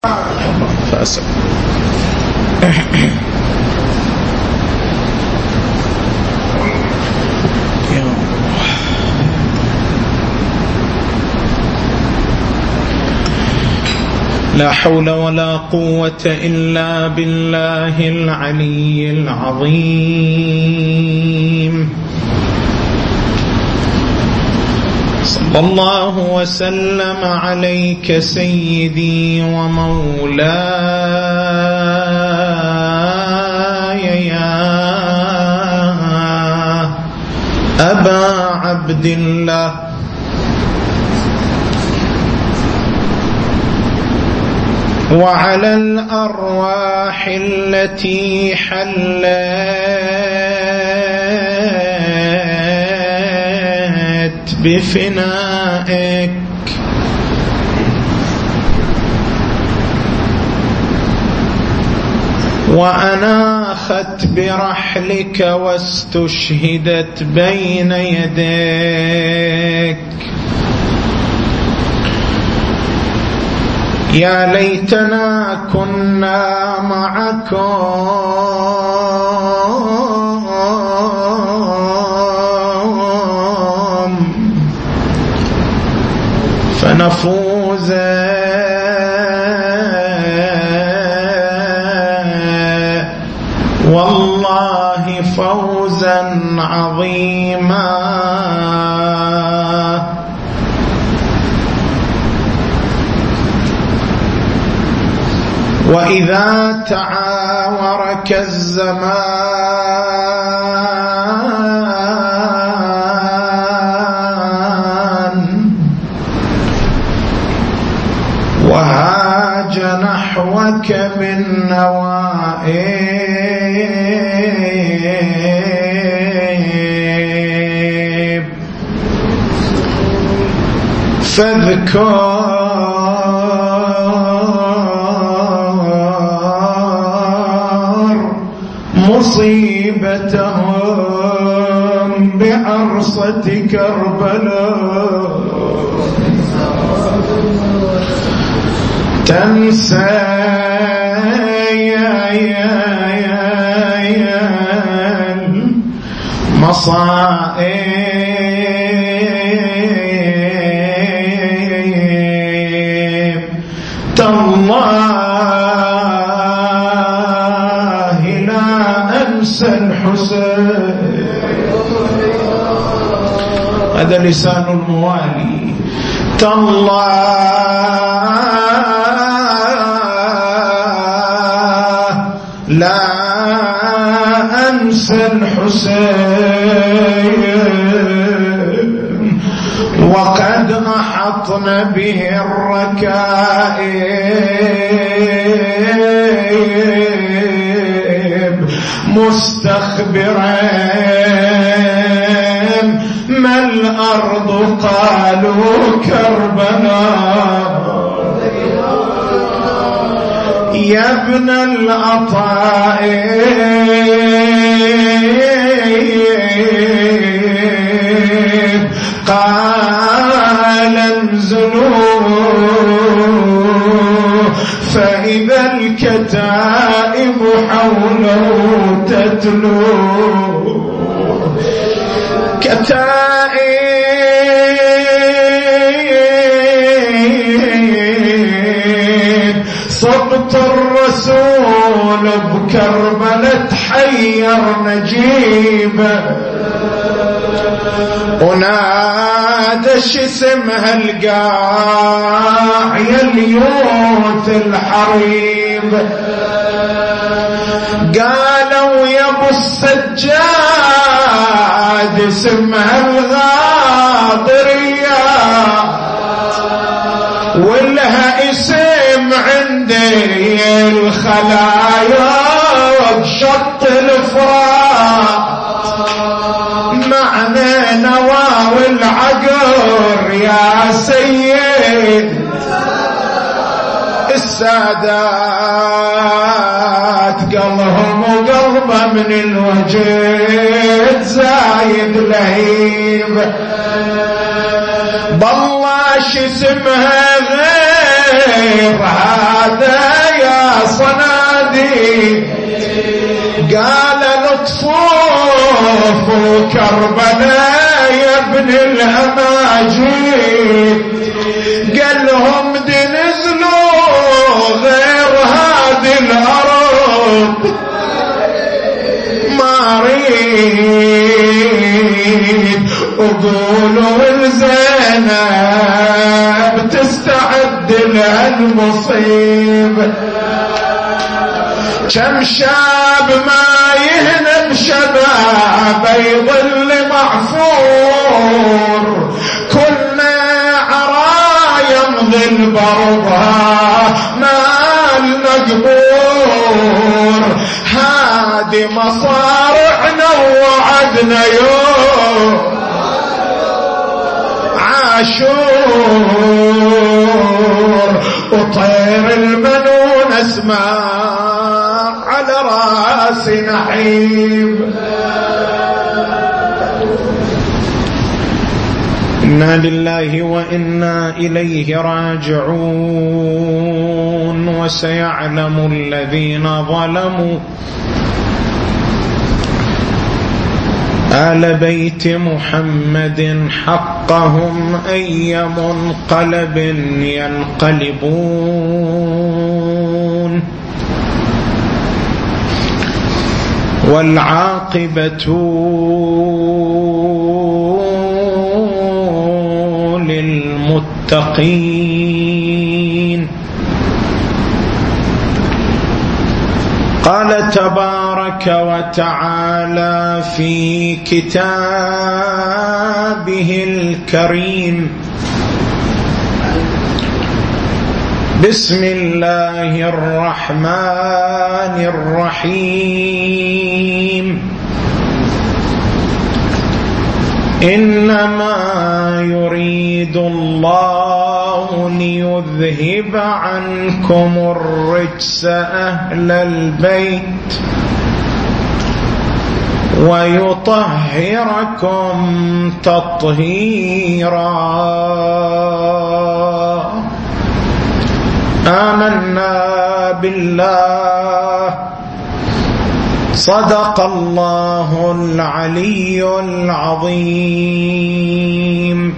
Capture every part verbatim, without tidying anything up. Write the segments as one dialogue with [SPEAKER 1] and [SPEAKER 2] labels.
[SPEAKER 1] فأسأل لا حول ولا قوة إلا بالله العلي العظيم. صلى الله وسلم عليك سيدي ومولاي يا أبا عبد الله، وعلى الأرواح التي حلت بفنائك، وأناخت برحلك واستشهدت بين يديك. يا ليتنا كنا معكم فنفوز والله فوزا عظيما. وإذا تعاورك الزمان وهاج نحوك بالنوائب فاذكر مصيبتهم بعرصة كربلاء، تنسى يا يا يا المصائب. تالله لا أنسى الحسين، هذا لسان الموالي. تالله لا أنسى الحسين، وقد أحطن به الركائب مستخبرين ما الأرض قالوا كربلاء. يا ابن الأطائب قال انزلوا فإذا الكتائب حوله تتلو. كتائب صبت الرسول بكربلة حير نجيبه، ونادش اسمها القاع يا اليوث الحريب. قالوا يا ابو السجاد اسمها الغاضرية، ولها اسم عندي الخلايا بشط الفرات، معنى نواوي العقر يا سيد. السادات قلهم وقلبه من الوجد زايد لهيب، بالله شو اسمها غير غير هذا يا صنادي. قال لطفوف كربلاء يا ابن الأماجيد، قال لهم دي نزلوا غير هذه الأرض ما أريد. وقولوا الزينب تستعد لهالمصيبة. كم شاب ما يهنم شباب يظل معفور، كلنا عرايا يمضي البرضها مال مقبور. هادي مصارعنا ووعدنا يوم عاشور، وطير المنون اسمع على راس نحيب. إنا لله وإنا إليه راجعون. وسيعلم الذين ظلموا آل بيت محمد حقهم أي منقلب ينقلبون. والعاقبة للمتقين. قال تبارك وتعالى في كتابه الكريم: بسم الله الرحمن الرحيم. إنما يريد الله ليذهب عنكم الرجس أهل البيت ويطهركم تطهيرا. آمنا بالله. صدق الله العلي العظيم.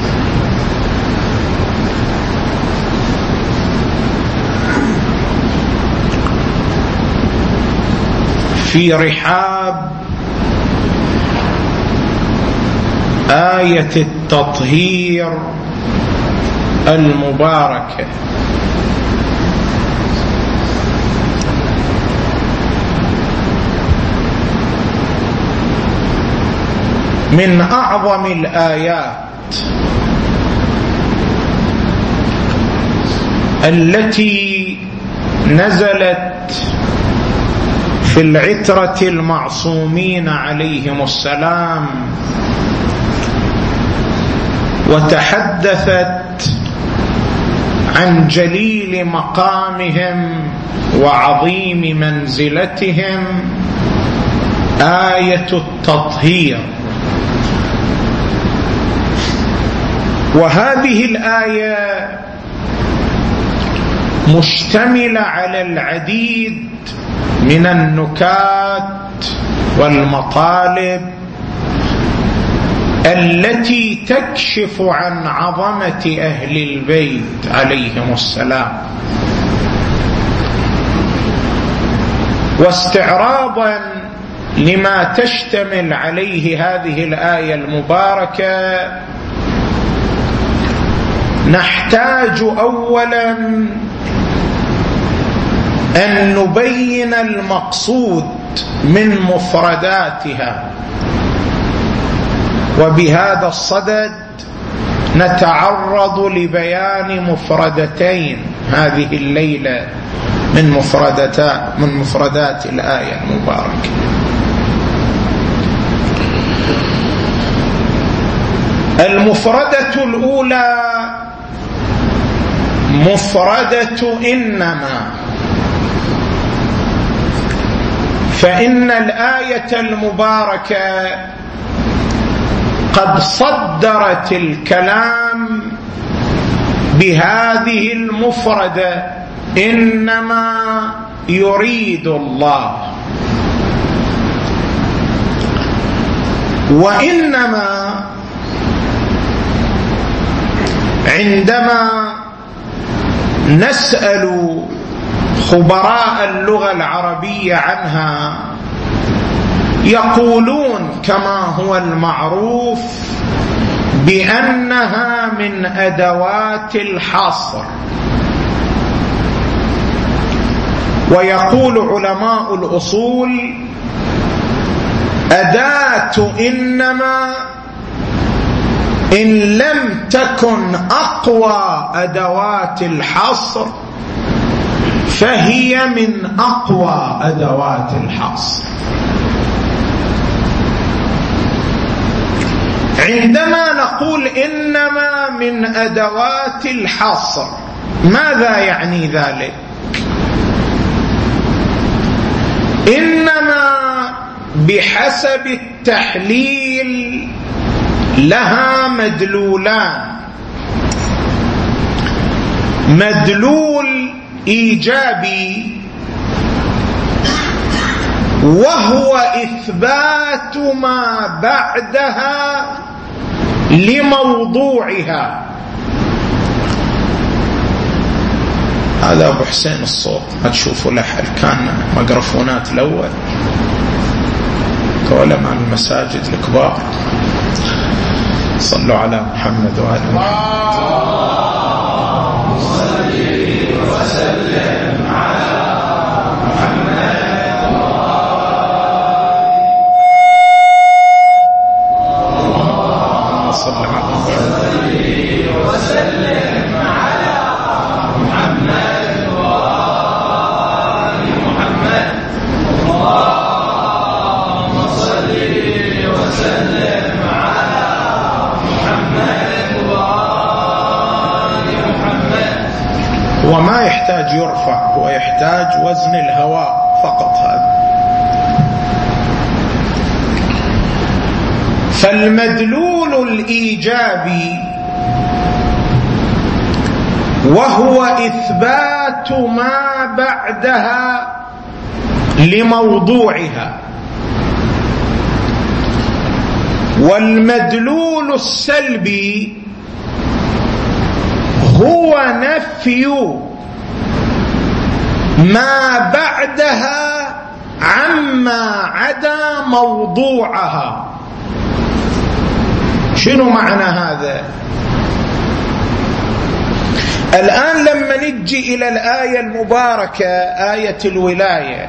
[SPEAKER 1] في رحاب آية التطهير المباركة من أعظم الآيات التي نزلت في العترة المعصومين عليهم السلام، وتحدثت عن جليل مقامهم وعظيم منزلتهم، آية التطهير. وهذه الآية مشتملة على العديد من النكات والمطالب التي تكشف عن عظمة أهل البيت عليهم السلام. واستعراضا لما تشتمل عليه هذه الآية المباركة، نحتاج أولا أن نبين المقصود من مفرداتها، وبهذا الصدد نتعرض لبيان مفردتين هذه الليلة من مفردات من مفردات الآية المباركة. المفردة الأولى مفردة إنما، فإن الآية المباركة قد صدرت الكلام بهذه المفردة إنما يريد الله، وإنما عندما نسأل خبراء اللغة العربية عنها يقولون كما هو المعروف بأنها من أدوات الحصر. ويقول علماء الأصول أداة إنما إن لم تكن أقوى أدوات الحصر فهي من أقوى أدوات الحصر. عندما نقول إنما من أدوات الحصر ماذا يعني ذلك؟ إنما بحسب التحليل لها مدلولان: مدلول إيجابي وهو إثبات ما بعدها لموضوعها. هذا أبو حسين الصوت، ما تشوفوا له حل، كان ميكروفونات الأول كولا مع المساجد الكبار. صلوا على محمد وآل محمد. اللهم صل وسلم على محمد. اللهم صل على محمد وسلم على محمد وآل محمد. اللهم صل وسلم على محمد وآل محمد. وما يحتاج يرفع، هو يحتاج وزن الهواء فقط. هذا فالمدلول الإيجابي وهو إثبات ما بعدها لموضوعها، والمدلول السلبي هو نفي ما بعدها عما عدا موضوعها. شنو معنى هذا؟ الآن لما نجي إلى الآية المباركة آية الولاية: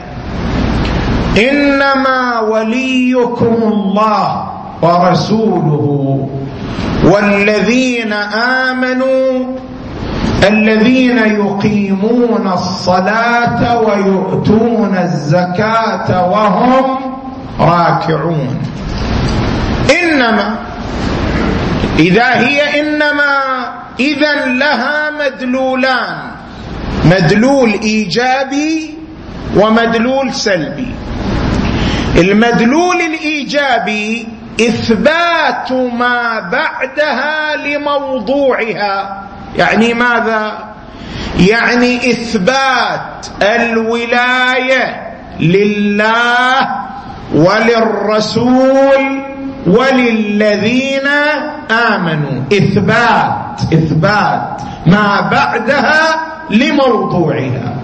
[SPEAKER 1] إنما وليكم الله ورسوله والذين آمنوا الذين يقيمون الصلاة ويؤتون الزكاة وهم راكعون. إنما إذا هي إنما إذن لها مدلولان: مدلول إيجابي ومدلول سلبي. المدلول الإيجابي إثبات ما بعدها لموضوعها، يعني ماذا؟ يعني إثبات الولاية لله وللرسول وللذين آمنوا، إثبات إثبات ما بعدها لموضوعها.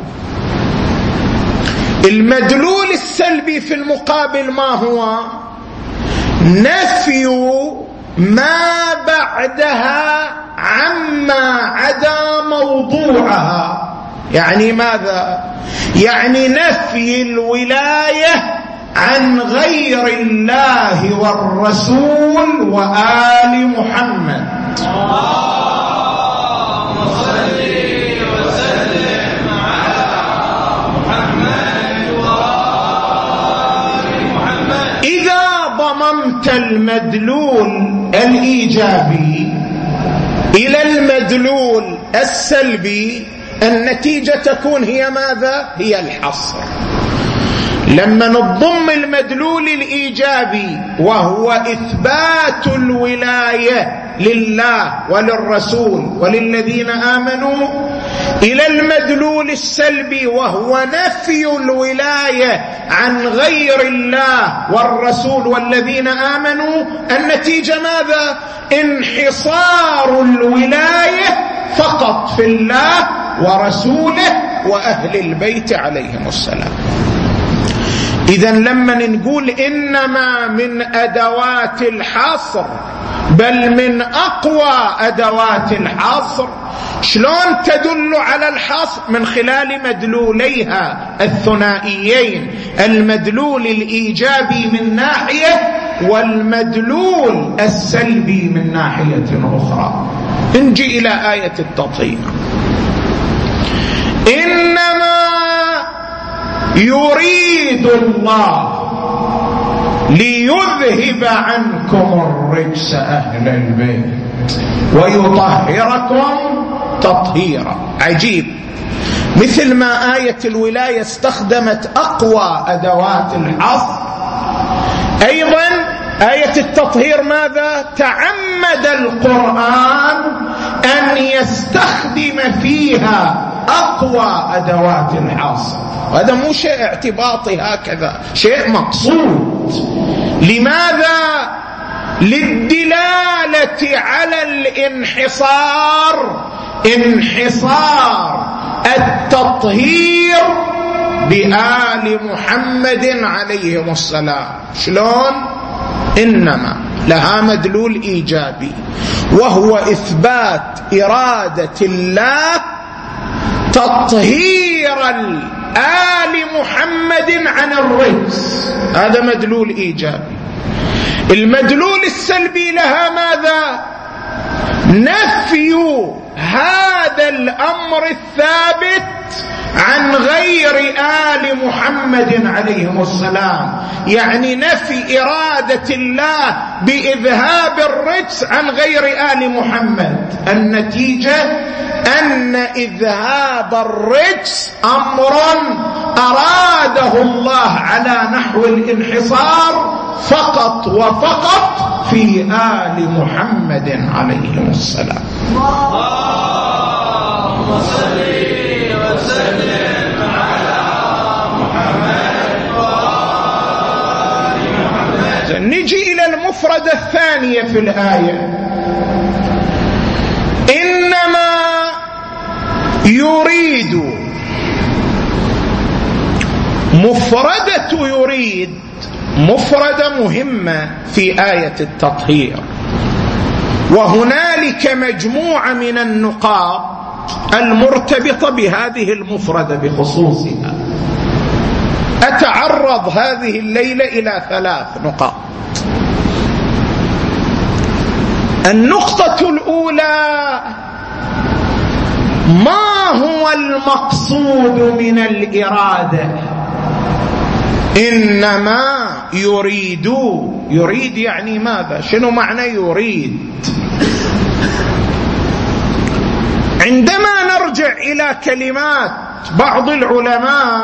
[SPEAKER 1] المدلول السلبي في المقابل ما هو؟ نفي ما بعدها عما عدا موضوعها. يعني ماذا؟ يعني نفي الولاية عن غير الله والرسول وآل محمد. اللهم صل وسلم على محمد وآل محمد. إذا ضممت المدلول الإيجابي إلى المدلول السلبي النتيجة تكون هي ماذا؟ هي الحصر. لما نضم المدلول الإيجابي وهو إثبات الولاية لله وللرسول وللذين آمنوا إلى المدلول السلبي وهو نفي الولاية عن غير الله والرسول والذين آمنوا، النتيجة ماذا؟ انحصار الولاية فقط في الله ورسوله وأهل البيت عليهم السلام. إذن لما نقول إنما من أدوات الحصر بل من أقوى أدوات الحصر، شلون تدل على الحصر؟ من خلال مدلوليها الثنائيين، المدلول الإيجابي من ناحية والمدلول السلبي من ناحية أخرى. نجي إلى آية التطهير. إنما يريد الله ليذهب عنكم الرجس أهل البيت ويطهركم تطهيرا. عجيب، مثل ما آية الولاية استخدمت أقوى أدوات الحصر، أيضا آية التطهير ماذا؟ تعمد القرآن أن يستخدم فيها أقوى أدوات الحصر. هذا مو شيء اعتباطي هكذا، شيء مقصود. لماذا؟ للدلالة على الانحصار، انحصار التطهير بآل محمد عليهم السلام. شلون؟ إنما لها مدلول إيجابي وهو إثبات إرادة الله تطهير آل محمد عن الرجس، هذا مدلول إيجابي. المدلول السلبي لها ماذا؟ نفي هذا الأمر الثابت عن غير آل محمد عليهم السلام، يعني نفي إرادة الله بإذهاب الرجس عن غير آل محمد. النتيجة أن إذهاب الرجس أمر أراده الله على نحو الانحصار فقط وفقط في آل محمد عليهم السلام. اللهم صل وسلم على محمد وآل محمد. نجي إلى المفردة الثانية في الآية. إنما يريد، مفردة يريد مفردة مهمة في آية التطهير، وهنالك مجموعة من النقاط المرتبطة بهذه المفردة بخصوصها. أتعرض هذه الليلة إلى ثلاث نقاط. النقطة الأولى: ما هو المقصود من الإرادة؟ إنما يريد، يريد يعني ماذا؟ شنو معنى يريد؟ عندما نرجع إلى كلمات بعض العلماء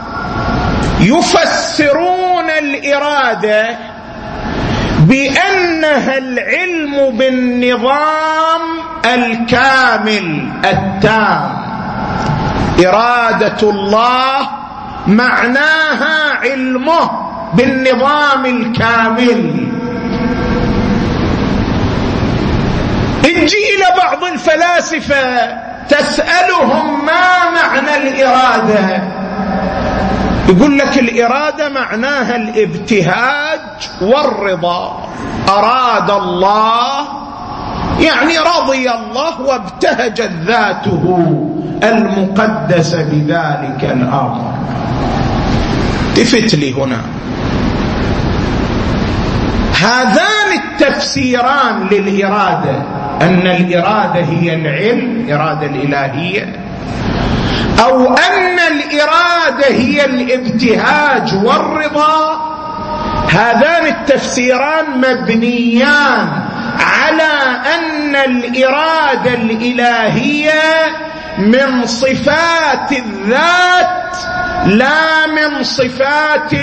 [SPEAKER 1] يفسرون الإرادة بأنها العلم بالنظام الكامل التام. إرادة الله معناها علمه بالنظام الكامل. نجي إلى بعض الفلاسفة تسألهم ما معنى الإرادة، يقول لك الإرادة معناها الابتهاج والرضا. أراد الله يعني رضي الله وابتهجت ذاته المقدسة بذلك الأمر. التفت لي هنا، هذان التفسيران للإرادة، أن الإرادة هي العلم، إرادة الإلهية، أو أن الإرادة هي الابتهاج والرضا، هذان التفسيران مبنيان على أن الإرادة الإلهية من صفات الذات لا من صفات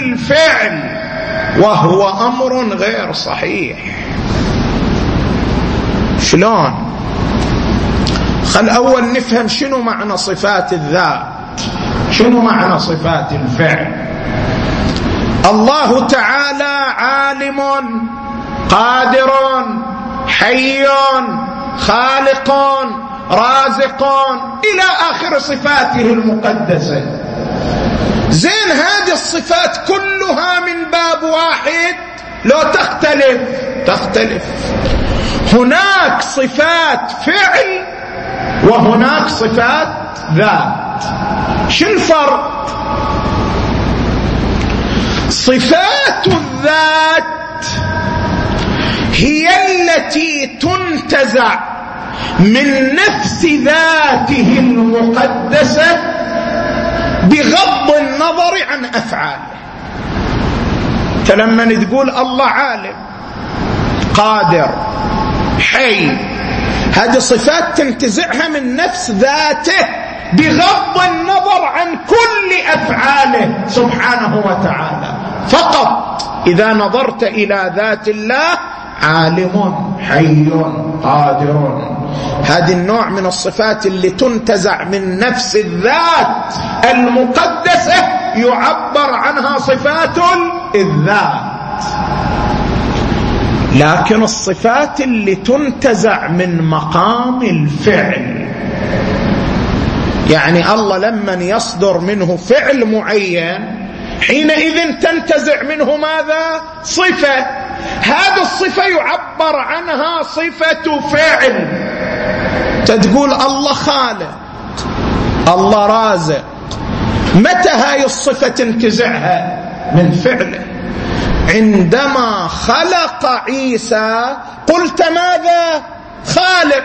[SPEAKER 1] الفعل، وهو أمر غير صحيح. شلون؟ خل أول نفهم شنو معنى صفات الذات، شنو معنى صفات الفعل. الله تعالى عالم قادر حي خالق رازق إلى آخر صفاته المقدسة. زين، هذه الصفات كلها من باب واحد لو تختلف تختلف. هناك صفات فعل وهناك صفات ذات. شو الفرق؟ صفات الذات هي التي تنتزع من نفس ذاته المقدسة بغض النظر عن أفعاله. فلما تقول الله عالم قادر حي، هذه صفات تنتزعها من نفس ذاته بغض النظر عن كل أفعاله سبحانه وتعالى. فقط إذا نظرت إلى ذات الله عالم حي قادر، هذه النوع من الصفات اللي تنتزع من نفس الذات المقدسة يعبر عنها صفات الذات. لكن الصفات اللي تنتزع من مقام الفعل، يعني الله لما يصدر منه فعل معين حينئذ تنتزع منه ماذا؟ صفة. هذه الصفة يعبر عنها صفة فعل. تقول الله خالق، الله رازق، متى هاي الصفة تنتزعها؟ من فعله. عندما خلق عيسى قلت ماذا؟ خالق.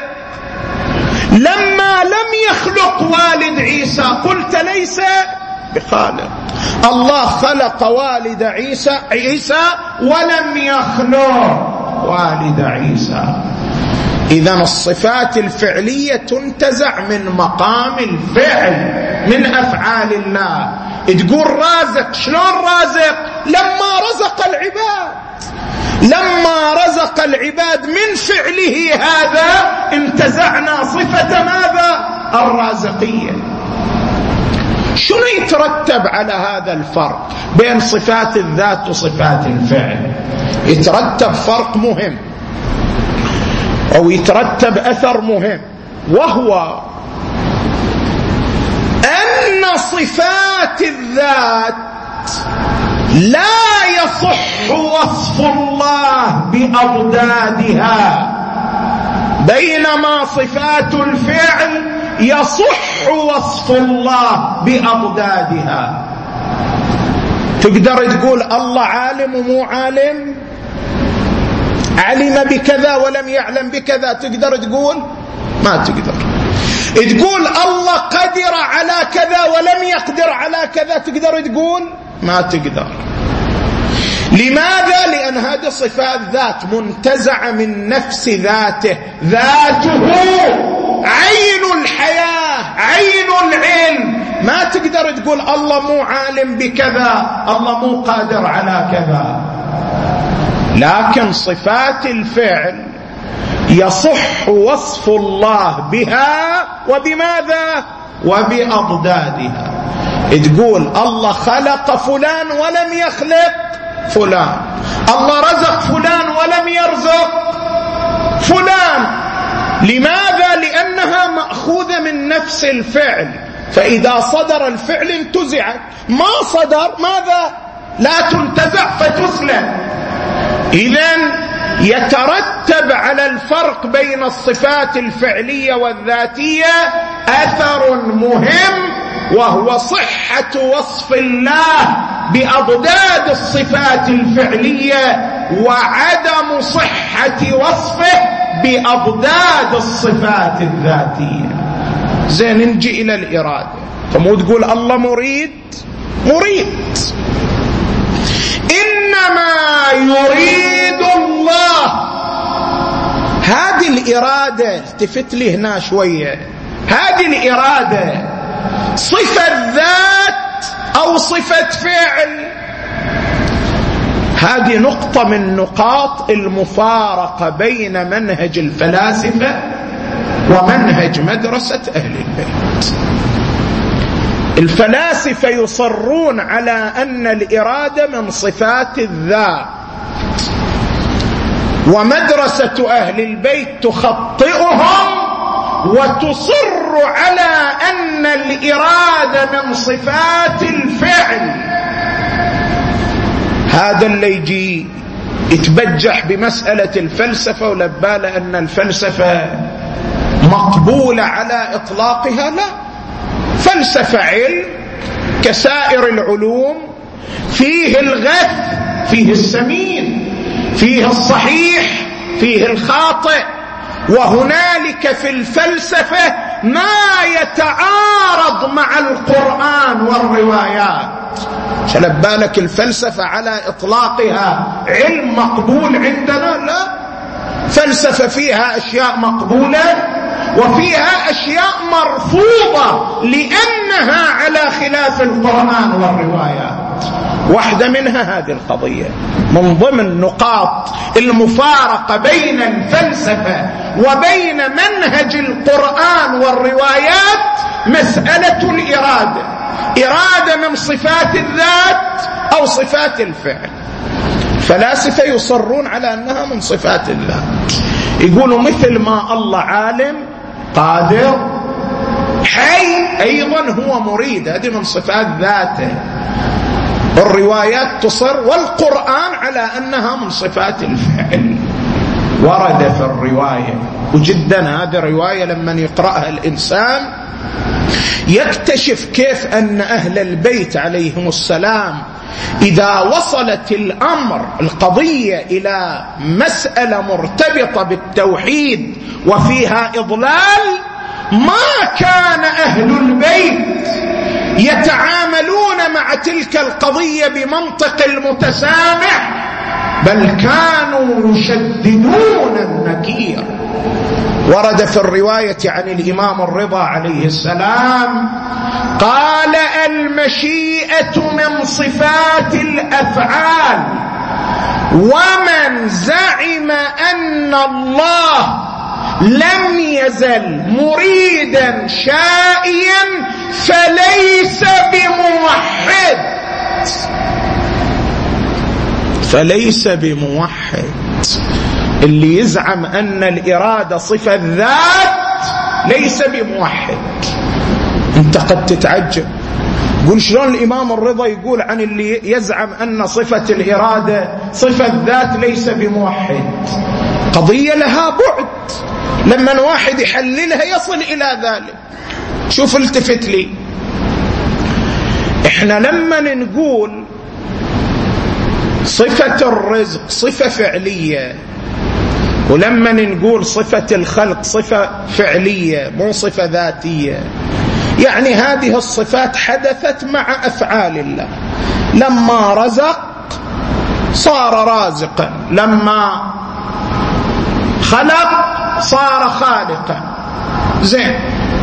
[SPEAKER 1] لما لم يخلق والد عيسى قلت ليس بخالق. الله خلق والد عيسى عيسى ولم يخلق والد عيسى. إذن الصفات الفعلية تنتزع من مقام الفعل من أفعال الله. تقول رازق، شلون رازق؟ لما رزق العباد، لما رزق العباد من فعله هذا انتزعنا صفة ماذا؟ الرازقية. شنو يترتب على هذا الفرق بين صفات الذات وصفات الفعل؟ يترتب فرق مهم أو يترتب أثر مهم، وهو أن صفات الذات لا يصح وصف الله بأضدادها، بينما صفات الفعل يصح وصف الله بأضدادها. تقدر تقول الله عالم ومو عالم، علم بكذا ولم يعلم بكذا، تقدر تقول؟ ما تقدر. تقول الله قدر على كذا ولم يقدر على كذا، تقدر تقول؟ ما تقدر. لماذا؟ لأن هذه صفات ذات منتزعة من نفس ذاته. ذاته عين الحياة، عين العلم. ما تقدر تقول الله مو عالم بكذا، الله مو قادر على كذا. لكن صفات الفعل يصح وصف الله بها وبماذا؟ وبأضدادها. تقول الله خلق فلان ولم يخلق فلان، الله رزق فلان ولم يرزق فلان. لماذا؟ لأنها مأخوذة من نفس الفعل، فإذا صدر الفعل انتزعت، ما صدر ماذا؟ لا تنتزع فتسلم. إذن يترتب على الفرق بين الصفات الفعلية والذاتية أثر مهم، وهو صحة وصف الله بأضداد الصفات الفعلية وعدم صحة وصفه بأضداد الصفات الذاتية. زين، نجي إلى الإرادة. فمو تقول الله مريد، مريد، إنما يريد الله. هذه الإرادة، التفت لي هنا شوية، هذه الإرادة صفة ذات أو صفة فعل؟ هذه نقطة من نقاط المفارقة بين منهج الفلاسفة ومنهج مدرسة أهل البيت. الفلاسفة يصرون على أن الإرادة من صفات الذات، ومدرسة أهل البيت تخطئهم وتصر على أن الإرادة من صفات الفعل. هذا اللي يجي يتبجح بمسألة الفلسفة ولبال أن الفلسفة مقبولة على إطلاقها، لا، فلسفة علم كسائر العلوم، فيه الغث، فيه السمين، فيه الصحيح، فيه الخاطئ، وهنالك في الفلسفة ما يتعارض مع القرآن والروايات. شلب بالك الفلسفة على إطلاقها علم مقبول عندنا؟ لا، فلسفة فيها أشياء مقبولة وفيها أشياء مرفوضة لأنها على خلاف القرآن والروايات. واحدة منها هذه القضية من ضمن نقاط المفارقة بين الفلسفة وبين منهج القرآن والروايات مسألة الإرادة، إرادة من صفات الذات أو صفات الفعل. فلاسفة يصرون على أنها من صفات الذات، يقولوا مثل ما الله عالم قادر حي أيضا هو مريد، هذه من صفات ذاته. الروايات تصر والقرآن على أنها من صفات الفعل. ورد في الرواية، وجدا هذه الرواية لما يقرأها الإنسان يكتشف كيف أن أهل البيت عليهم السلام إذا وصلت الأمر القضية إلى مسألة مرتبطة بالتوحيد وفيها إضلال، ما كان أهل البيت يتعاملون مع تلك القضية بمنطق المتسامح، بل كانوا يشددون النكير. ورد في الرواية عن الإمام الرضا عليه السلام قال: المشيئة من صفات الأفعال، ومن زعم أن الله لم يزل مريدا شائيا فليس بموحد. فليس بموحد. اللي يزعم أن الإرادة صفة ذات ليس بموحد. انت قد تتعجب، قل شلون الإمام الرضا يقول عن اللي يزعم أن صفة الإرادة صفة ذات ليس بموحد؟ قضية لها بعد، لما واحد يحللها يصل إلى ذلك. شوف التفت لي، احنا لما نقول صفة الرزق صفة فعلية، ولما نقول صفة الخلق صفة فعلية مو صفة ذاتية، يعني هذه الصفات حدثت مع أفعال الله. لما رزق صار رازقا، لما خلق صار خالقا. زين،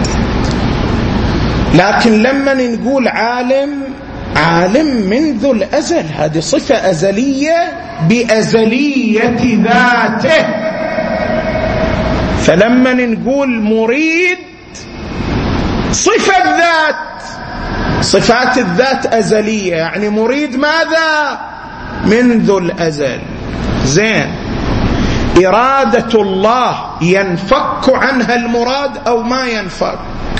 [SPEAKER 1] لكن لما نقول عالم، عالم منذ الأزل، هذه صفة أزلية بأزلية ذاته. فلما نقول مريد صفة ذات، صفات الذات أزلية، يعني مريد ماذا؟ منذ الأزل. زين، إرادة الله ينفك عنها المراد أو ما ينفك؟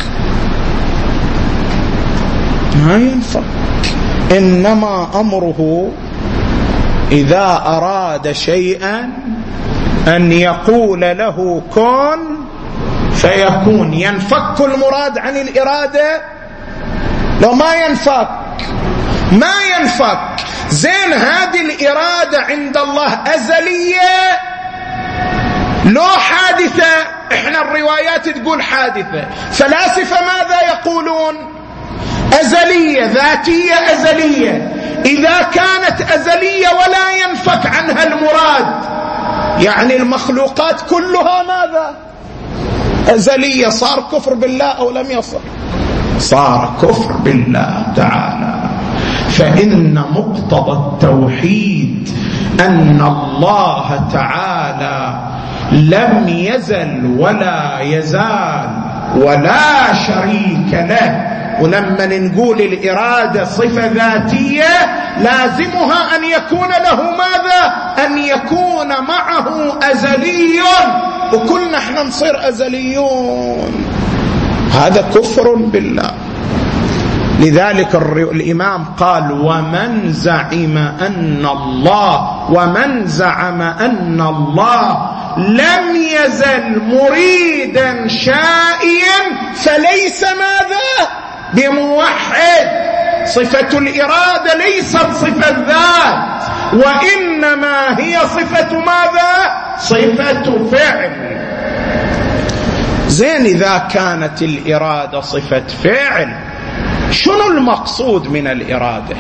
[SPEAKER 1] ما ينفك. إنما أمره إذا أراد شيئا أن يقول له كن فيكون. ينفك المراد عن الإرادة؟ لو ما ينفك، ما ينفك. زين، هذه الإرادة عند الله أزلية لو حادثة؟ إحنا الروايات تقول حادثة. فلاسفة ماذا يقولون؟ أزلية، ذاتية أزلية. إذا كانت أزلية ولا ينفك عنها المراد، يعني المخلوقات كلها ماذا؟ أزلية. صار كفر بالله أو لم يصر؟ صار كفر بالله تعالى. فإن مقتضى التوحيد أن الله تعالى لم يزل ولا يزال ولا شريك له. ولما نقول الإرادة صفة ذاتية لازمها أن يكون له ماذا؟ أن يكون معه أزلي، وكلنا احنا نصير أزليون، هذا كفر بالله. لذلك الإمام قال ومن زعم أن الله ومن زعم أن الله لم يزل مريدا شائيا فليس ماذا؟ بموحد. صفة الإرادة ليست صفة ذات، وإنما هي صفة ماذا؟ صفة فعل. زين، إذا كانت الإرادة صفة فعل شنو المقصود من الإرادة؟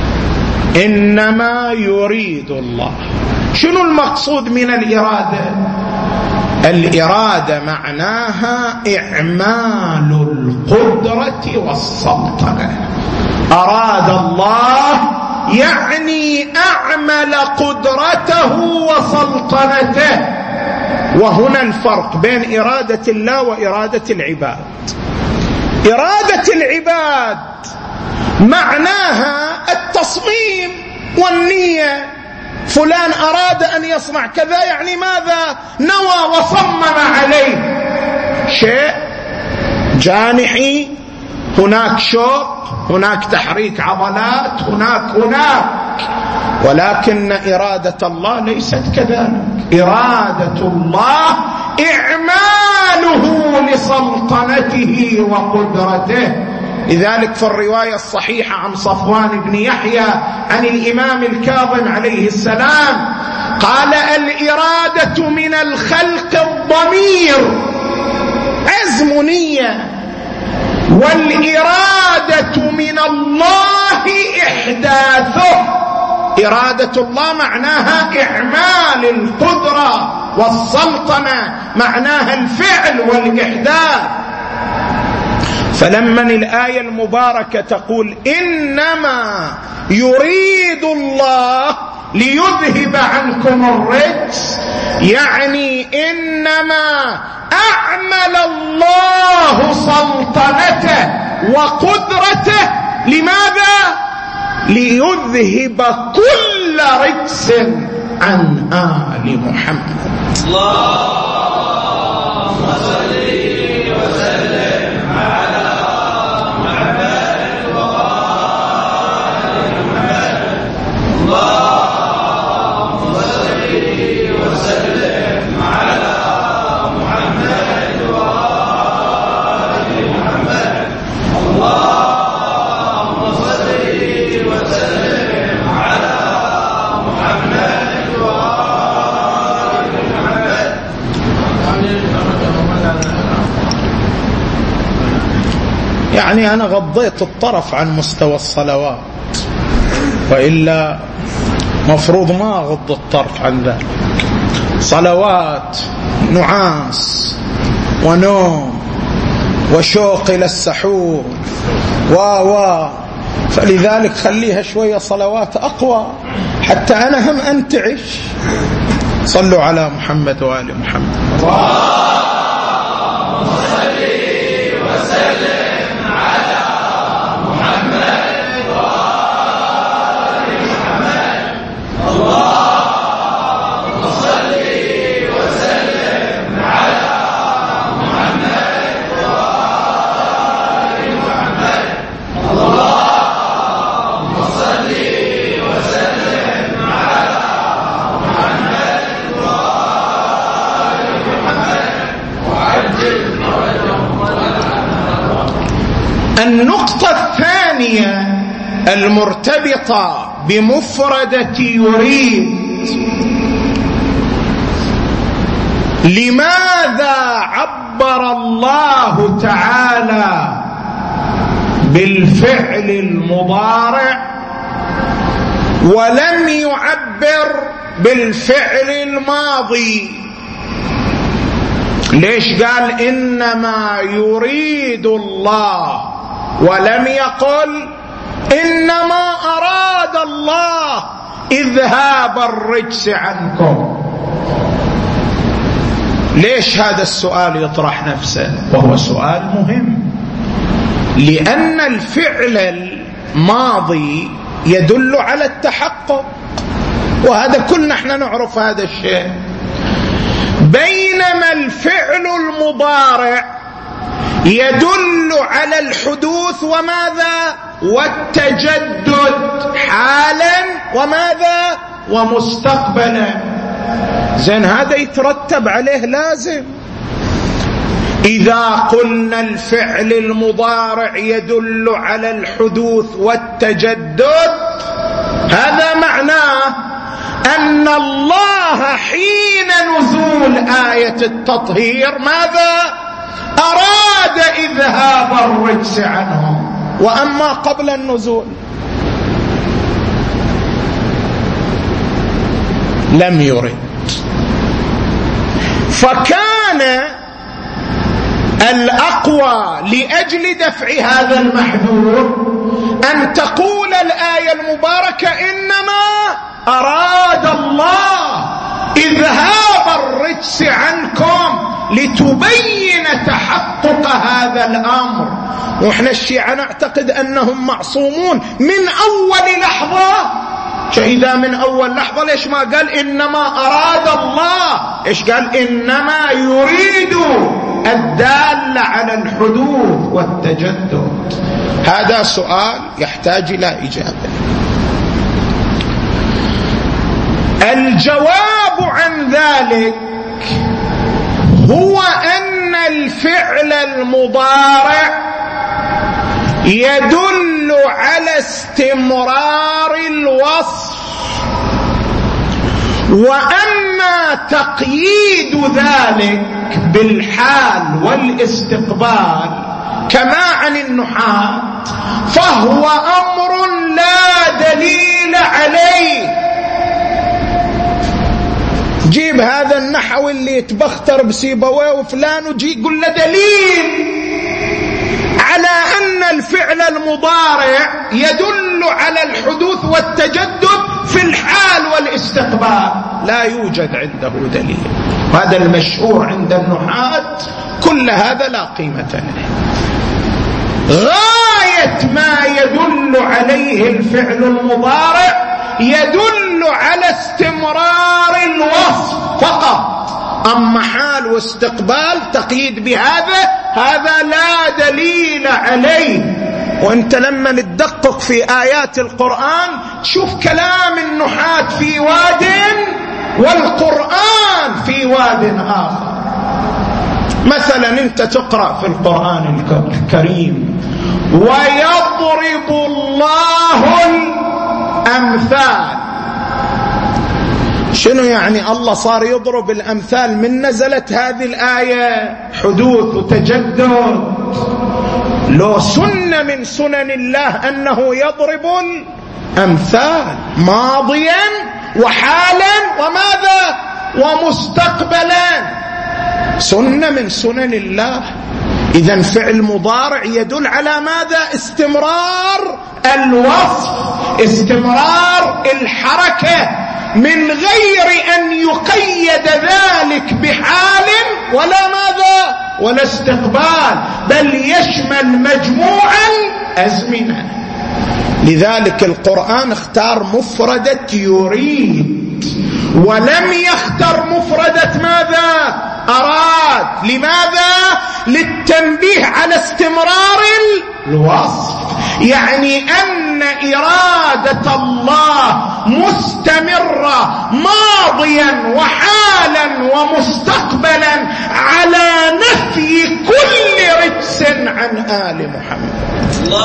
[SPEAKER 1] إنما يريد الله. شنو المقصود من الإرادة؟ الإرادة معناها إعمال القدرة والسلطنة. أراد الله يعني أعمل قدرته وسلطنته. وهنا الفرق بين إرادة الله وإرادة العباد. إرادة العباد معناها التصميم والنية، فلان أراد أن يصنع كذا يعني ماذا؟ نوى وصمم عليه، شيء جانحي، هناك شوق، هناك تحريك عضلات، هناك هناك ولكن إرادة الله ليست كذلك. إرادة الله إعماله لسلطنته وقدرته. لذلك في الرواية الصحيحة عن صفوان بن يحيى عن الإمام الكاظم عليه السلام قال الإرادة من الخلق الضمير عزم نية، والإرادة من الله إحداثه. إرادة الله معناها إعمال القدرة والسلطنة، معناها الفعل والإحداث. فلما الآية المباركة تقول إنما يريد الله ليذهب عنكم الرجس، يعني إنما أعمل الله سلطنته وقدرته لماذا؟ ليذهب كل رجس عن آل محمد. اللهم صل وسلم على محمد وآل محمد. اللهم صل وسلم على محمد وآل محمد. اللهم صل وسلم على محمد وآل محمد. يعني أنا غضيت الطرف عن مستوى الصلوات، وإلا مفروض ما أغض الطرف عن ذلك. صلوات نعاس ونوم وشوق إلى السحور و و فلذلك خليها شوية صلوات أقوى حتى أنا هم أنتعش. صلوا على محمد وآل محمد. اللهم صل وسلم على محمد وآل محمد. اللهم صل وسلم على محمد وآل محمد. اللهم صل وسلم على محمد وآل محمد وعجل فرجهم. النقطة الثانية المرتبطة بمفردة يريد. لماذا عبر الله تعالى بالفعل المضارع ولم يعبر بالفعل الماضي؟ ليش قال إنما يريد الله ولم يقل إنما أراد الله إذهاب الرجس عنكم. ليش هذا السؤال يطرح نفسه؟ وهو سؤال مهم، لأن الفعل الماضي يدل على التحقق، وهذا كلنا احنا نعرف هذا الشيء، بينما الفعل المضارع يدل على الحدوث وماذا؟ والتجدد حالا وماذا؟ ومستقبلا. زين هذا يترتب عليه لازم، إذا قلنا الفعل المضارع يدل على الحدوث والتجدد، هذا معناه أن الله حين نزول آية التطهير ماذا؟ أراد إذهاب الرجس عنهم، وأما قبل النزول لم يرد. فكان الأقوى لأجل دفع هذا المحذور أن تقول الآية المباركة إنما أراد الله إذهاب الرجس عنكم لتبين تحقق هذا الأمر. وإحنا الشيعة نعتقد أنهم معصومون من أول لحظة. إذا من أول لحظة ليش ما قال إنما أراد الله؟ إيش قال؟ إنما يريد الدال على الحدوث والتجدد. هذا سؤال يحتاج إلى إجابة. الجواب عن ذلك هو أن الفعل المضارع يدل على استمرار الوصف، وأما تقييد ذلك بالحال والاستقبال كما عن النحاة فهو أمر لا دليل عليه. جيب هذا النحو اللي يتبختر بسيبويه وفلان وجي قل له دليل على أن الفعل المضارع يدل على الحدوث والتجدد في الحال والاستقبال. لا يوجد عنده دليل. هذا المشهور عند النحاة، كل هذا لا قيمة له. غاية ما يدل عليه الفعل المضارع يدل على استمرار الوصف فقط، أما حال واستقبال تقييد بهذا هذا لا دليل عليه. وانت لما تدقق في آيات القرآن تشوف كلام النحاة في واد والقرآن في واد آخر. مثلا انت تقرأ في القرآن الكريم ويضرب الله الأمثال. شنو يعني الله صار يضرب الأمثال؟ من نزلت هذه الآية حدوث وتجدد. لو سنة من سنن الله أنه يضرب الأمثال ماضيا وحالا وماذا ومستقبلا، سنة من سنن الله. إذن فعل مضارع يدل على ماذا؟ استمرار الوصف، استمرار الحركة، من غير أن يقيد ذلك بحال ولا ماذا ولا استقبال، بل يشمل مجموع الأزمنة. لذلك القرآن اختار مفردة يريد ولم يختار مفردة ماذا؟ أراد. لماذا؟ للتنبيه على استمرار الوصف، يعني أن إرادة الله مستمرة ماضيا وحالا ومستقبلا على نفي كل رجس عن آل محمد.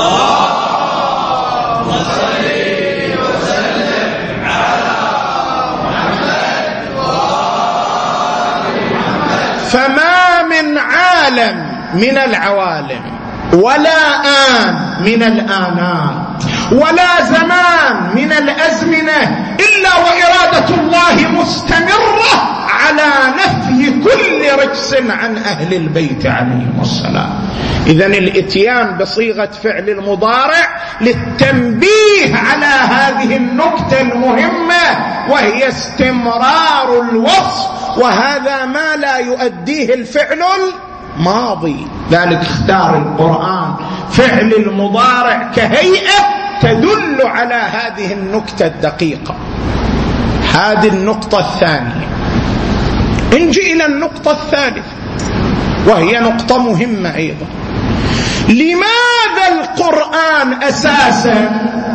[SPEAKER 1] اللهم صل وسلم على محمد وآل محمد. فما من عالم من العوالم ولا آن من الآنات ولا زمان من الأزمنة إلا وإرادة الله مستمرة على نفي كل رجس عن أهل البيت عليهم السلام. إذن الإتيان بصيغة فعل المضارع للتنبيه على هذه هذه النكتة المهمة وهي استمرار الوصف، وهذا ما لا يؤديه الفعل الماضي. ذلك اختار القرآن فعل المضارع كهيئة تدل على هذه النكتة الدقيقة. هذه النقطة الثانية. نجي إلى النقطة الثالثة وهي نقطة مهمة أيضا. لماذا القرآن أساسا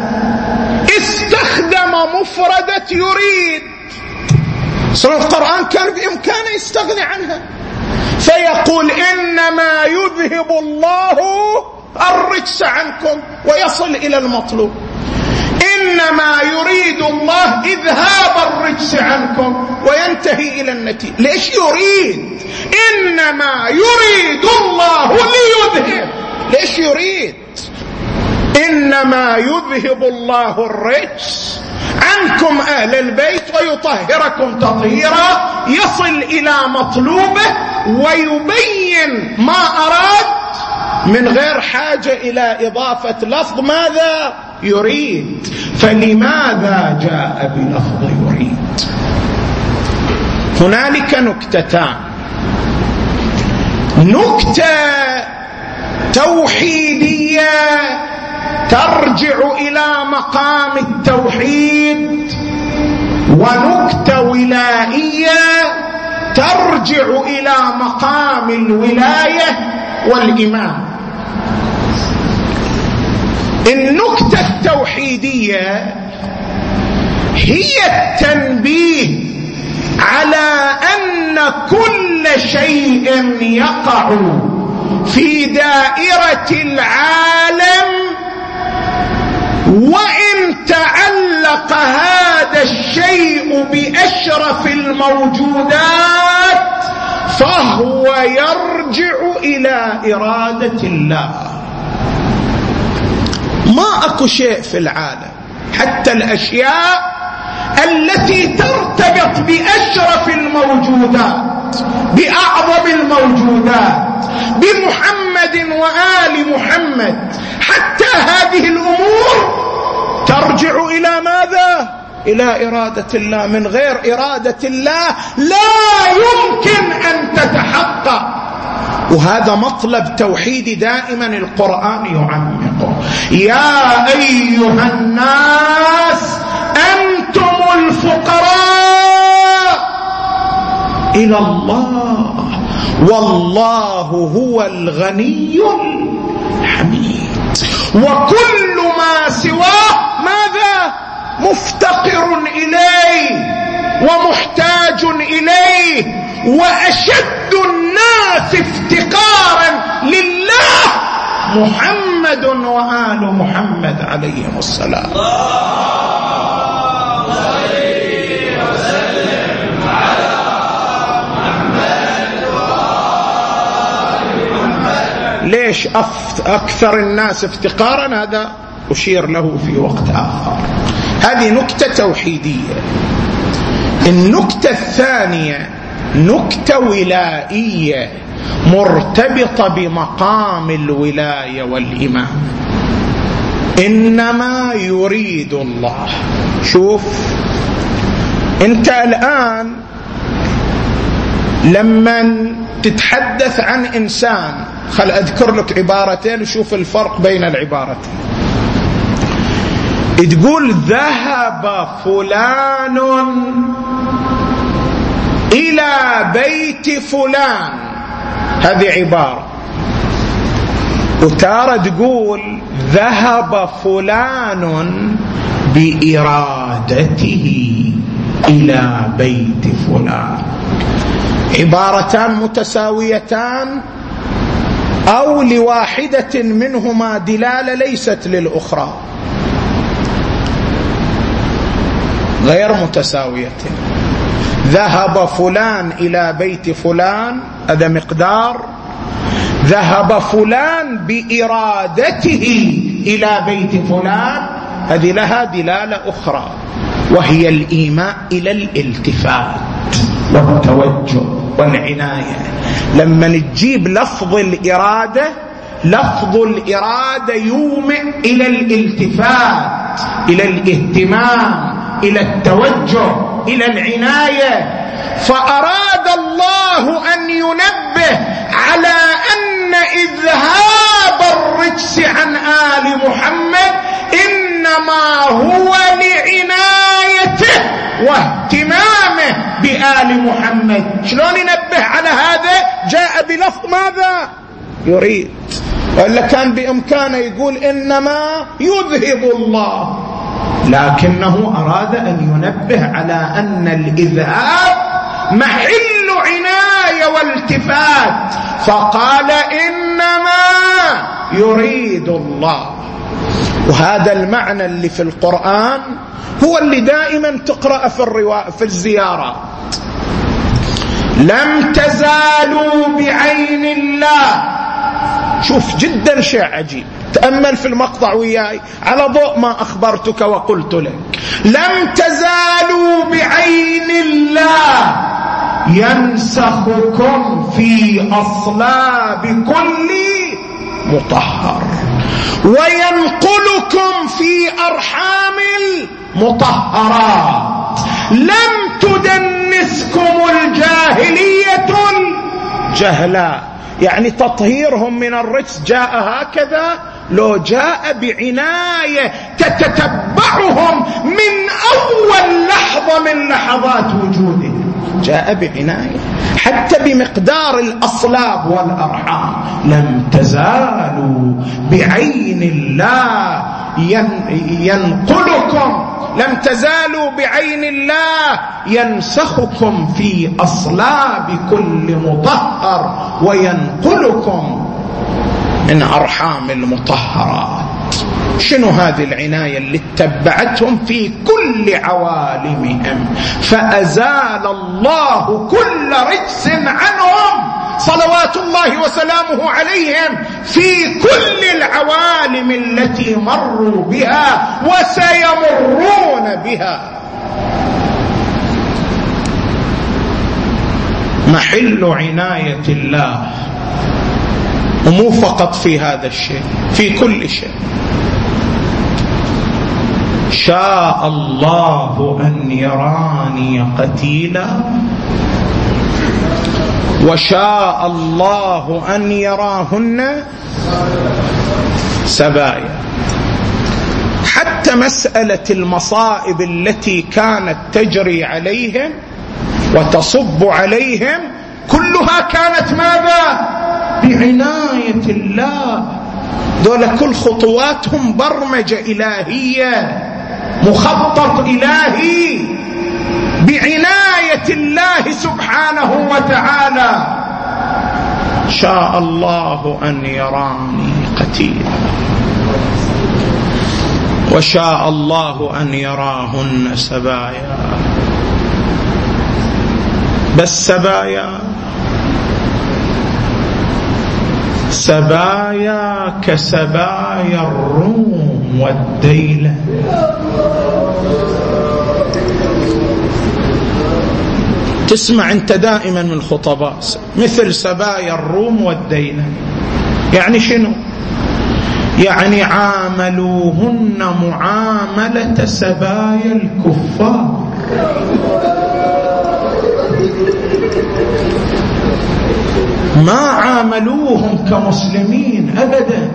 [SPEAKER 1] استخدم مفردة يريد؟ صار القرآن كان بإمكانه يستغني عنها فيقول إنما يذهب الله الرجس عنكم ويصل إلى المطلوب. إنما يريد الله إذهاب الرجس عنكم وينتهي إلى النتيجة. ليش يريد؟ إنما يريد الله ليذهب. ليش يريد؟ إنما يذهب الله الرجس عنكم أهل البيت ويطهركم تطهيرا، يصل إلى مطلوبه ويبين ما أراد من غير حاجة إلى إضافة لفظ ماذا يريد. فلماذا جاء بلفظ يريد؟ هنالك نكتتان. نكتة توحيدية ترجع إلى مقام التوحيد، ونكتة ولائية ترجع إلى مقام الولاية والإمام. النكتة التوحيدية هي التنبيه على أن كل شيء يقع في دائرة العالم وإن تعلق هذا الشيء بأشرف الموجودات فهو يرجع إلى إرادة الله. ما أكو شيء في العالم حتى الأشياء التي ترتبط بأشرف الموجودات بأعظم الموجودات بمحمد وآل محمد، حتى هذه الأمور ترجع إلى ماذا؟ إلى إرادة الله. من غير إرادة الله لا يمكن أن تتحقق. وهذا مطلب توحيدي دائما القرآن يعمقه. يا أيها الناس أنتم الفقراء إلى الله والله هو الغني الحميد، وكل ما سواه ماذا؟ مفتقر إليه ومحتاج إليه، وأشد الناس افتقارا لله محمد وآل محمد عليهم السلام. ليش أكثر الناس افتقارا؟ هذا أشير له في وقت آخر. هذه نكتة توحيدية. النكتة الثانية نكتة ولائية مرتبطة بمقام الولاية والإمام. إنما يريد الله. شوف أنت الآن لما تتحدث عن إنسان، خل أذكر لك عبارتين وشوف الفرق بين العبارتين. تقول ذهب فلان إلى بيت فلان، هذه عبارة. وتارة تقول ذهب فلان بإرادته إلى بيت فلان. عبارتان متساويتان أو لواحدة منهما دلالة ليست للأخرى، غير متساويتين. ذهب فلان إلى بيت فلان هذا مقدار، ذهب فلان بإرادته إلى بيت فلان هذه لها دلالة أخرى، وهي الإيماء إلى الالتفات والتوجه والعناية. لما نجيب لفظ الإرادة لفظ الإرادة يومئ إلى الالتفات، إلى الاهتمام، إلى التوجه، إلى العناية. فأراد الله أن ينبه على أن إذهاب الرجس عن آل محمد إنما هو لعنايته واهتمامه بآل محمد. شلون ينبه على هذا؟ جاء بلفظ ماذا يريد، وإلا كان بإمكانه يقول إنما يذهب الله، لكنه أراد أن ينبه على أن الإذهاب محل عناية والتفات، فقال إنما يريد الله. وهذا المعنى اللي في القرآن هو اللي دائما تقرأ في الرواية في الزيارات. لم تزالوا بعين الله. شوف جدا شيء عجيب، تأمل في المقطع وياي على ضوء ما أخبرتك وقلت لك. لم تزالوا بعين الله ينسخكم في أصلاب كل مطهر وينقلكم في أرحام المطهرات. لم تدنسكم الجاهلية الجهلاء، يعني تطهيرهم من الرجس جاء هكذا، لو جاء بعناية تتتبعهم من أول لحظة من لحظات وجودهم، جاء بعناية حتى بمقدار الأصلاب والأرحام. لم تزالوا بعين الله ينقلكم، لم تزالوا بعين الله ينسخكم في أصلاب كل مطهر وينقلكم من أرحام المطهرات. شنو هذه العناية اللي اتبعتهم في كل عوالمهم؟ فأزال الله كل رجس عنهم صلوات الله وسلامه عليهم في كل العوالم التي مروا بها وسيمرون بها. محل عناية الله، ومو فقط في هذا الشيء، في كل شيء. شاء الله أن يراني قتيلا وشاء الله أن يراهن سبايا. حتى مسألة المصائب التي كانت تجري عليهم وتصب عليهم كلها كانت ماذا؟ بعناية الله. دول كل خطواتهم برمجة إلهية، مخطط إلهي بعناية الله سبحانه وتعالى. شاء الله أن يراني قتيلا وشاء الله أن يراهن سبايا. بس سبايا سبايا كسبايا الروم والديلة. تسمع انت دائما من الخطباء مثل سبايا الروم والديلة، يعني شنو؟ يعني عاملوهن معاملة سبايا الكفار. ما عاملوهم كمسلمين أبدا.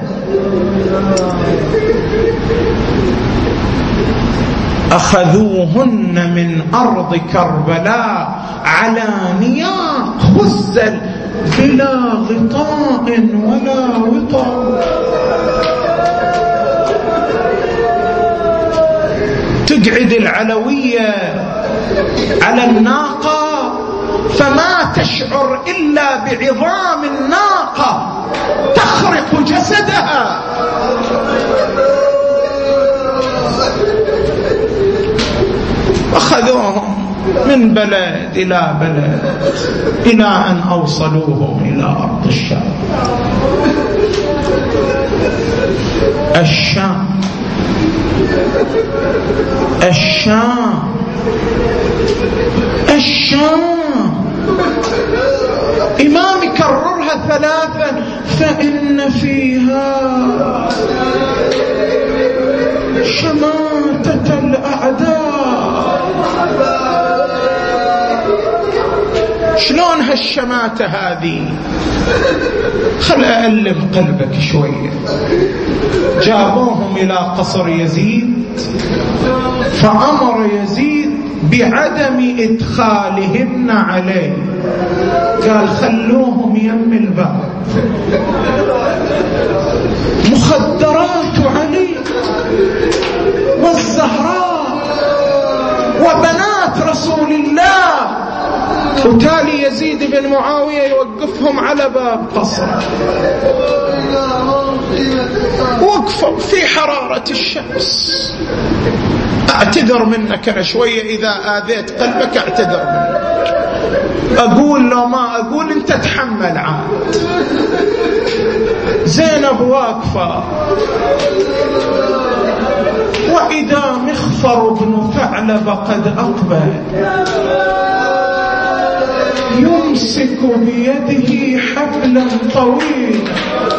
[SPEAKER 1] أخذوهن من أرض كربلاء على نياق خزل بلا غطاء ولا وطاء. تقعد العلوية على الناقة فما تشعر إلا بعظام الناقة تخرق جسدها. أخذوهم من بلد إلى بلد إلى أن أوصلوهم إلى أرض الشام. الشام الشام الشام. إمام يكررها ثلاثا فإن فيها شماتة الأعداء. شلون هالشماتة هذه؟ خل أألم قلبك شوية. جابوهم إلى قصر يزيد، فأمر يزيد بعدم إدخالهن عليه، قال خلوهم يم الباب. مخدرات علي والزهراء وبنات رسول الله، وتالي يزيد بن معاوية يوقفهم على باب قصر، وقفوا في حرارة الشمس. اعتذر منك أنا شوية إذا آذيت قلبك، اعتذر منك. أقول لو ما أقول أنت تحمل عاد. زينب واقفة، وإذا مخفر بن ثعلب قد أقبل يمسك بيده حبلا طويلا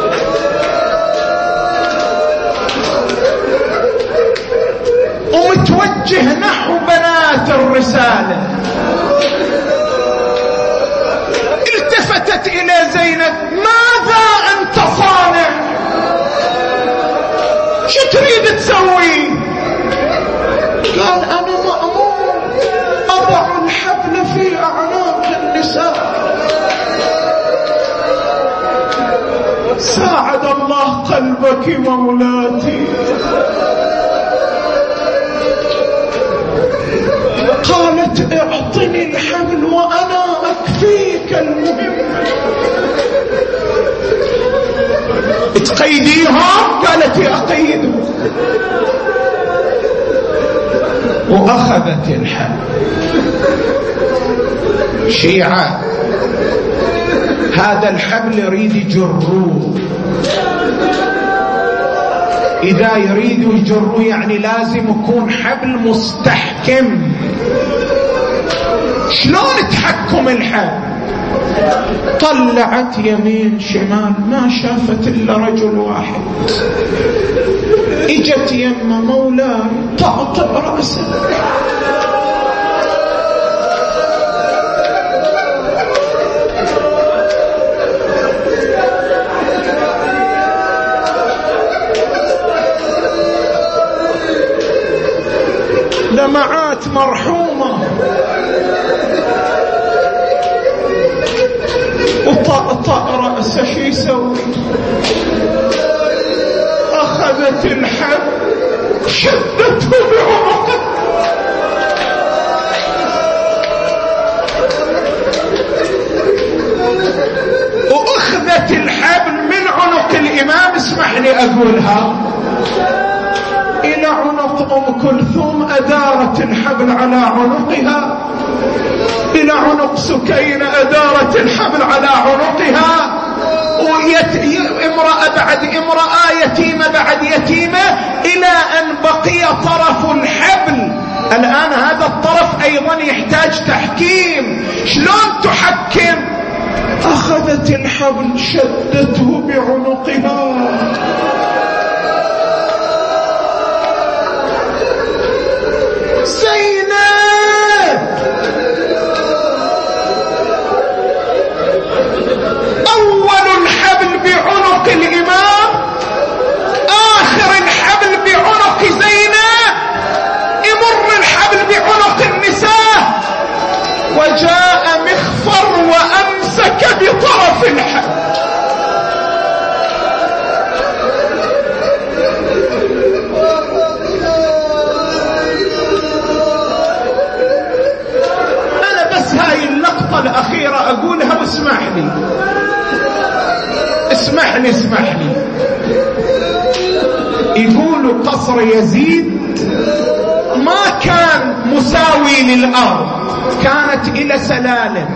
[SPEAKER 1] ومتوجه نحو بنات الرسالة. التفتت إلى زينب: ماذا أنت صانع؟ شو تريد تسوي؟ قال: أنا مأمور أضع الحبل في أعناق النساء. ساعد الله قلبك مولاتي. قالت: اعطني الحبل وأنا أكفيك المهم. تقيديهم؟ قالت: أقيدهم. وأخذت الحبل. شيعة هذا الحبل يريد يجروه، إذا يريدوا يجروه يعني لازم يكون حبل مستحكم. شلون تحكم الحبل؟ طلعت يمين شمال ما شافت إلا رجل واحد. اجت يم مولاي طأطأ رأسه. دمعات مرحومة، وطأطأ رأسه. شو يسوي؟ أخذت الحبل شدته بعنقه، وأخذت الحبل من عنق الإمام، اسمح لي أقولها، إلى عنق أم كلثوم. أدارت الحبل على عنقها، إلى عنق سكينة أدارت الحبل على عنقها، ويت... امرأة بعد امرأة، يتيمة بعد يتيمة، إلى أن بقي طرف الحبل. الآن هذا الطرف أيضا يحتاج تحكيم. شلون تحكم؟ أخذت الحبل شدته بعنقها. زينب أول الحبل بعنق الإمام، آخر الحبل بعنق زينب، يمر الحبل بعنق النساء، وجاء مخفر وأمسك بطرف الحبل. الأخيرة أقولها واسمح لي اسمح لي اسمح لي يقولوا قصر يزيد ما كان مساوي للأرض، كانت إلى سلالم.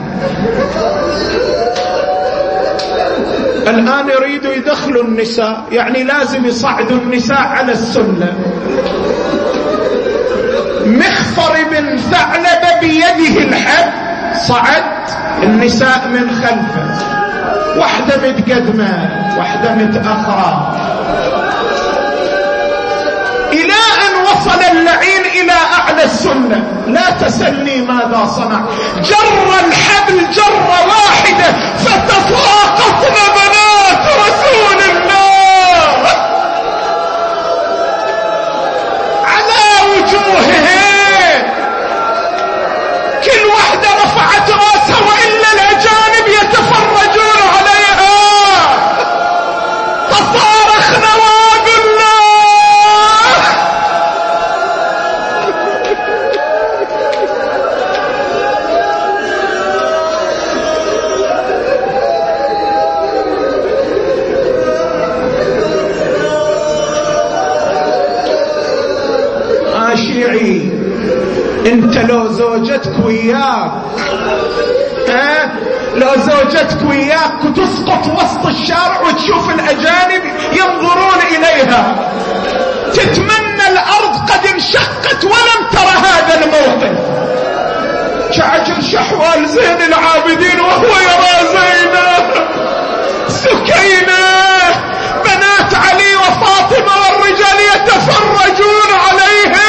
[SPEAKER 1] الآن يريدوا يدخلوا النساء، يعني لازم يصعدوا النساء على السلم. مخفر بن ثعلب بيده الحبل، صعد النساء من خلفه، واحدة متقدمة واحدة متأخرة، إلى أن وصل اللعين إلى أعلى السنة. لا تسلني ماذا صنع، جر الحبل جرة واحدة فتساقطن بنات رسول الله على وجوههم، كل واحدة رفعت راسها وإلا الأجانب يتفرجون عليها. تصارخن وقلنا آه شيعي، انت لو زوجتك وياك ها لو زوجتك وياك وتسقط وسط الشارع وتشوف الأجانب ينظرون إليها، تتمنى الأرض قد انشقت ولم ترى هذا الموقف. شعجل شحوال زين العابدين وهو يرى زينب، سكينة، بنات علي وفاطمة والرجال يتفرجون عليها.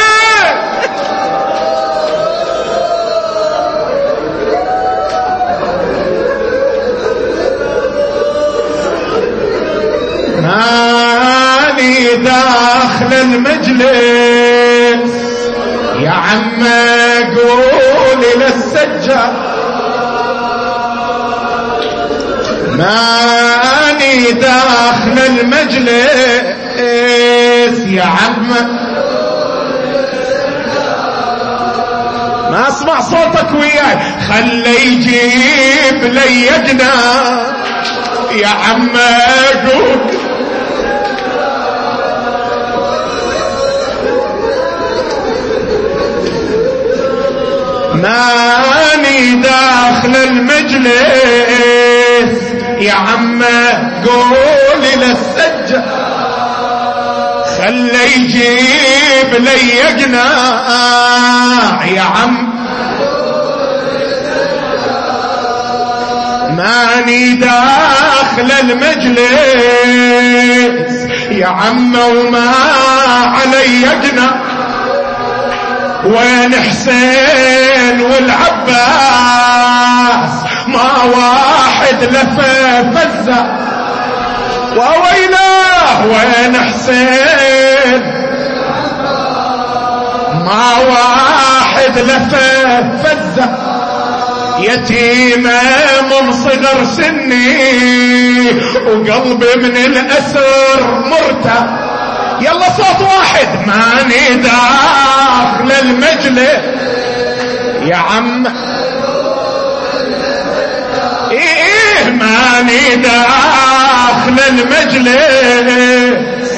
[SPEAKER 1] ماني داخل المجلس يا عم قولي للسجاد، ماني داخل المجلس يا عم، ما اسمع صوتك وياي، خلي يجيب لي جنان يا عم قول. ماني داخل المجلس يا عم قولي للسجاد، خلي يجيب لي قناع يا عم، ماني داخل المجلس يا عم وما علي قناع، وين حسين والعباس ما واحد لفه فزة، وويلاه وين حسين ما واحد لفه فزة، يتيمة من صغر سني وقلبي من الأسر مرتى. يلا صوت واحد، ماني داخل المجلس يا عم، ايه ماني داخل المجلس،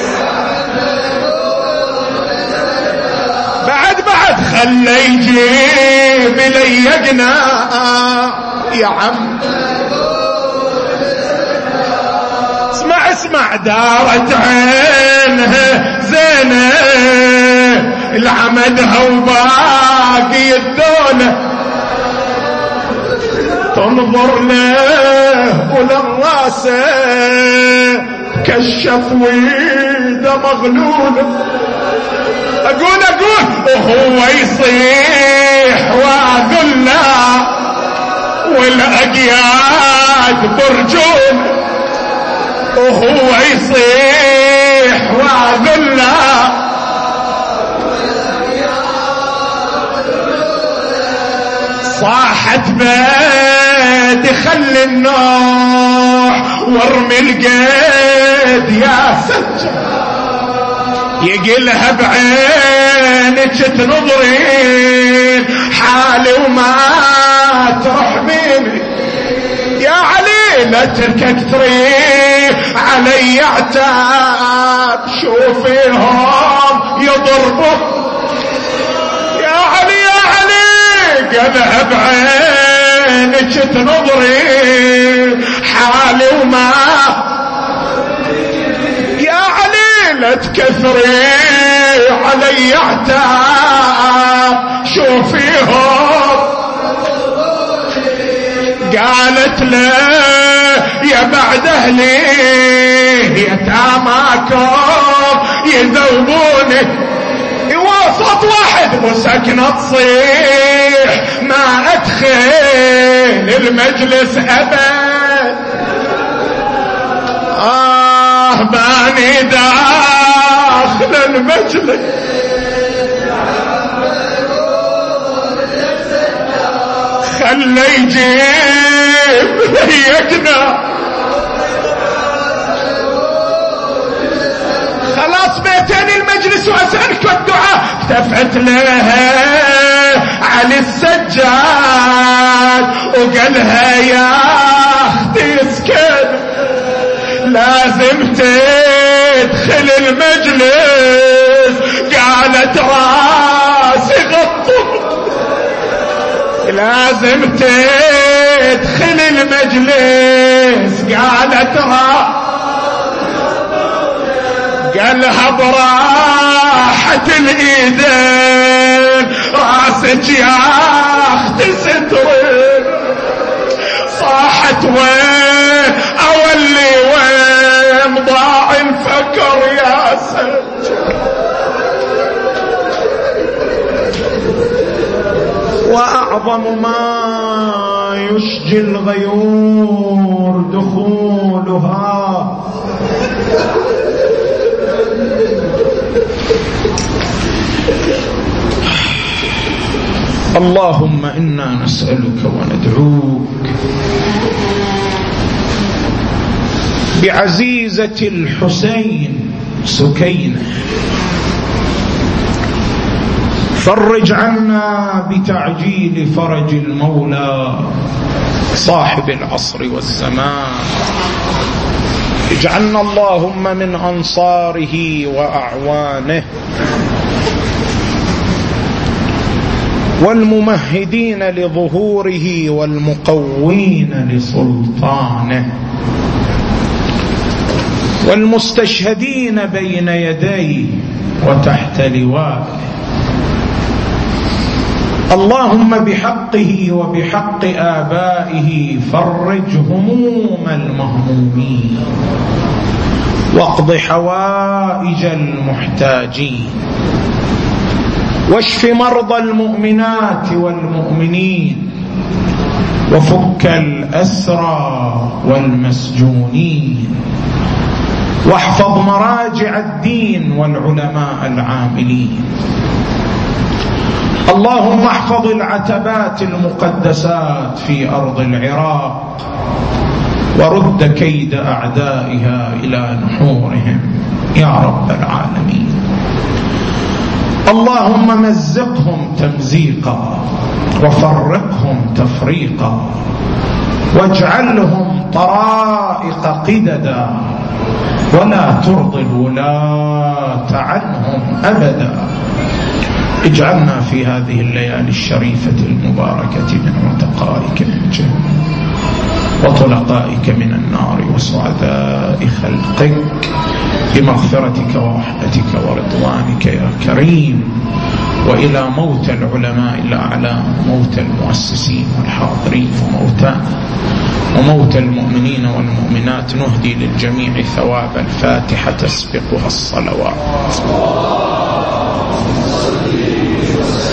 [SPEAKER 1] بعد بعد خلي يجيب لي قناع يا عم. اسمع اسمع، دارت عينها زينة العمدها وباقي الدولة، تنظر له وللراسه كشف ويده مغلولة. اقول اقول وهو يصيح واقول لا، والاقياد برجول، وهو يصيح واقول لا، صاحت بيدي خلي النوح وارمي القيد يا سجاد، يقلها بعينك تنظرين حالي وما تروح بيني يا علي، لا تركك تريح علي عتاب، شوفيهم يضربوا يا علي يا علي، قلها بعينك تنظرين حالي وما يا علي، لا تكثري علي عتاب، شوفيهم. قالت له يا بعد أهلي يتاماكم يذوبوني. وسط واحد وسكنة تصيح ما أدخل المجلس أبد. آه باني داخل المجلس خلي يجيب يقنا. خلاص بيتني المجلس وأسألك الدعاء. اكتفت لها علي السجاد وقالها يا اختي اسكن لازم تدخل المجلس. قالت راسي غطوا لازم تدخل المجلس. قالت راسي قالها براحة الايدين راسك يا اختي سترين. صاحت وين اولي وين ضاع الفكر يا سجاد. واعظم ما يشجي الغيور دخولها. اللهم إنا نسألك وندعوك بعزيزة الحسين سكينة فرج عنا بتعجيل فرج المولى صاحب العصر والزمان. اجعلنا اللهم من أنصاره وأعوانه والممهدين لظهوره والمقوين لسلطانه والمستشهدين بين يديه وتحت لوائه. اللهم بحقه وبحق آبائه فرج هموم المهمومين واقض حوائج المحتاجين واشف مرضى المؤمنات والمؤمنين وفك الأسرى والمسجونين واحفظ مراجع الدين والعلماء العاملين. اللهم احفظ العتبات المقدسات في أرض العراق ورد كيد أعدائها إلى نحورهم يا رب العالمين. اللهم مزقهم تمزيقا وفرقهم تفريقا واجعلهم طرائق قددا ولا ترضي الولاة عنهم أبدا. اجعلنا في هذه الليالي الشريفة المباركة من عتقائك من الجنة وطلقائك من النار وسعداء خلقك بمغفرتك ورحمتك ورضوانك يا كريم. وإلى موت العلماء الأعلام موت المؤسسين والحاضرين وموتانا وموت المؤمنين والمؤمنات نهدي للجميع ثواب الفاتحة تسبقها الصلوات.